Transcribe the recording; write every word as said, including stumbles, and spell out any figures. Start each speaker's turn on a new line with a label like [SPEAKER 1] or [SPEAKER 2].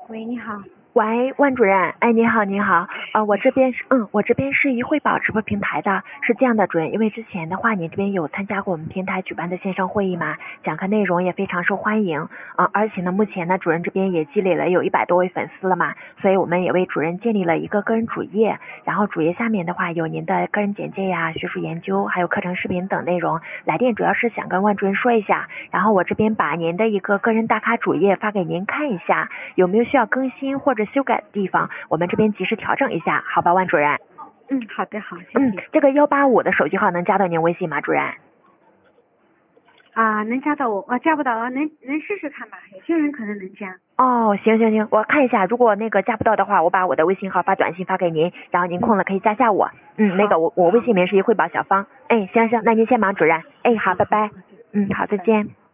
[SPEAKER 1] 喂，你好。
[SPEAKER 2] 喂，万主任，哎，你好，你好，呃，我这边是，嗯，我这边是一汇宝直播平台的，是这样的，主任，因为之前的话，你这边有参加过我们平台举办的线上会议嘛，讲课内容也非常受欢迎，嗯，而且呢，目前呢，主任这边也积累了有一百多位粉丝了嘛，所以我们也为主任建立了一个个人主页，然后主页下面的话有您的个人简介呀、学术研究，还有课程视频等内容。来电主要是想跟万主任说一下，然后我这边把您的一个个人打卡主页发给您看一下，有没有需要更新或者修改的地方，我们这边及时调整一下，好吧，万主任？
[SPEAKER 1] 嗯，好的，好，谢谢。
[SPEAKER 2] 嗯，这个幺八五的手机号能加到您微信吗，主任？
[SPEAKER 1] 啊，能加到我？啊，加不到啊，能能试试看吧，有些人可能能加。
[SPEAKER 2] 哦，行行行，我看一下，如果那个加不到的话，我把我的微信号发短信发给您，然后您空了可以加下我。嗯，那个我我微信名是一汇宝小芳。哎，行行，那您先忙，主任。哎，好，拜拜。嗯，好，再见。